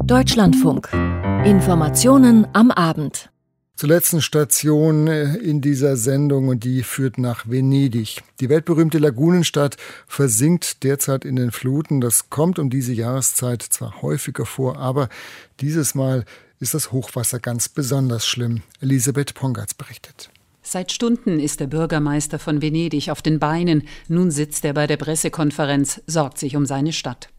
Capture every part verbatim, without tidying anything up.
Deutschlandfunk. Informationen am Abend. Zur letzten Station in dieser Sendung, und die führt nach Venedig. Die weltberühmte Lagunenstadt versinkt derzeit in den Fluten. Das kommt um diese Jahreszeit zwar häufiger vor, aber dieses Mal ist das Hochwasser ganz besonders schlimm. Elisabeth Pongatz berichtet. Seit Stunden ist der Bürgermeister von Venedig auf den Beinen. Nun sitzt er bei der Pressekonferenz, sorgt sich um seine Stadt.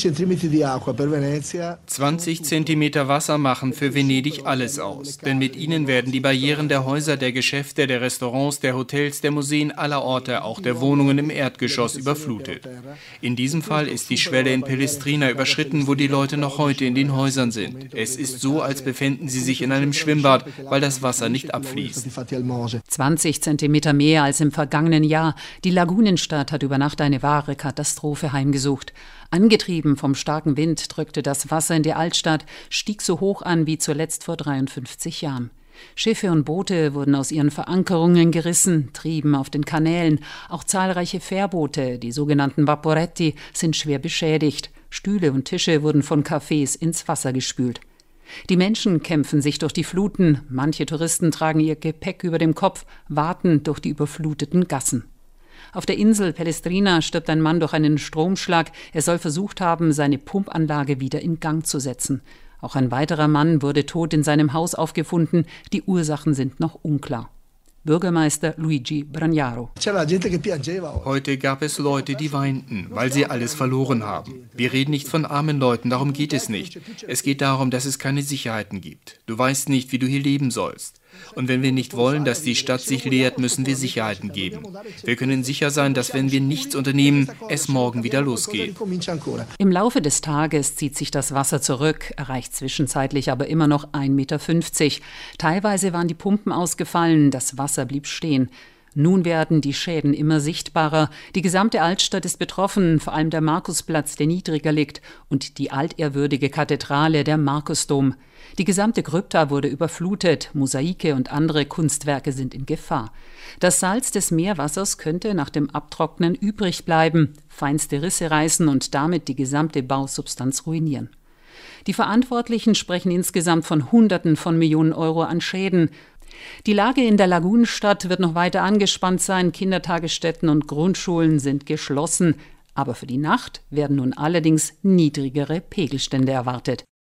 zwanzig Zentimeter Wasser machen für Venedig alles aus. Denn mit ihnen werden die Barrieren der Häuser, der Geschäfte, der Restaurants, der Hotels, der Museen, aller Orte, auch der Wohnungen im Erdgeschoss überflutet. In diesem Fall ist die Schwelle in Palestrina überschritten, wo die Leute noch heute in den Häusern sind. Es ist so, als befänden sie sich in einem Schwimmbad, weil das Wasser nicht abfließt. zwanzig Zentimeter mehr als im vergangenen Jahr. Die Lagunenstadt hat über Nacht eine wahre Katastrophe heimgesucht. Angetrieben vom starken Wind drückte das Wasser in die Altstadt, stieg so hoch an wie zuletzt vor dreiundfünfzig Jahren. Schiffe und Boote wurden aus ihren Verankerungen gerissen, trieben auf den Kanälen. Auch zahlreiche Fährboote, die sogenannten Vaporetti, sind schwer beschädigt. Stühle und Tische wurden von Cafés ins Wasser gespült. Die Menschen kämpfen sich durch die Fluten, manche Touristen tragen ihr Gepäck über dem Kopf, warten durch die überfluteten Gassen. Auf der Insel Palestrina stirbt ein Mann durch einen Stromschlag. Er soll versucht haben, seine Pumpanlage wieder in Gang zu setzen. Auch ein weiterer Mann wurde tot in seinem Haus aufgefunden. Die Ursachen sind noch unklar. Bürgermeister Luigi Bragnaro. Heute gab es Leute, die weinten, weil sie alles verloren haben. Wir reden nicht von armen Leuten, darum geht es nicht. Es geht darum, dass es keine Sicherheiten gibt. Du weißt nicht, wie du hier leben sollst. Und wenn wir nicht wollen, dass die Stadt sich leert, müssen wir Sicherheiten geben. Wir können sicher sein, dass wenn wir nichts unternehmen, es morgen wieder losgeht. Im Laufe des Tages zieht sich das Wasser zurück, erreicht zwischenzeitlich aber immer noch ein Meter fünfzig. Teilweise waren die Pumpen ausgefallen, das Wasser blieb stehen. Nun werden die Schäden immer sichtbarer. Die gesamte Altstadt ist betroffen, vor allem der Markusplatz, der niedriger liegt, und die altehrwürdige Kathedrale, der Markusdom. Die gesamte Krypta wurde überflutet, Mosaike und andere Kunstwerke sind in Gefahr. Das Salz des Meerwassers könnte nach dem Abtrocknen übrig bleiben, feinste Risse reißen und damit die gesamte Bausubstanz ruinieren. Die Verantwortlichen sprechen insgesamt von Hunderten von Millionen Euro an Schäden. Die Lage in der Lagunenstadt wird noch weiter angespannt sein. Kindertagesstätten und Grundschulen sind geschlossen. Aber für die Nacht werden nun allerdings niedrigere Pegelstände erwartet.